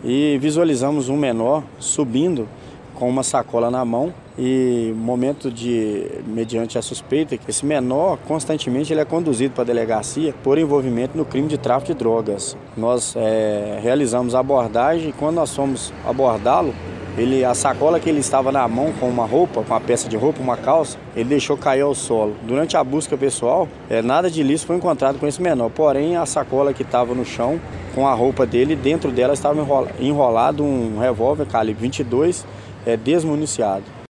e visualizamos um menor subindo com uma sacola na mão e mediante a suspeita, que esse menor constantemente ele é conduzido para a delegacia por envolvimento no crime de tráfico de drogas. Nós realizamos a abordagem e quando nós fomos abordá-lo, a sacola que ele estava na mão com uma roupa, com uma peça de roupa, uma calça, ele deixou cair ao solo. Durante a busca pessoal, nada de ilícito foi encontrado com esse menor, porém a sacola que estava no chão com a roupa dele, dentro dela estava enrolado um revólver calibre 22 desmuniciado.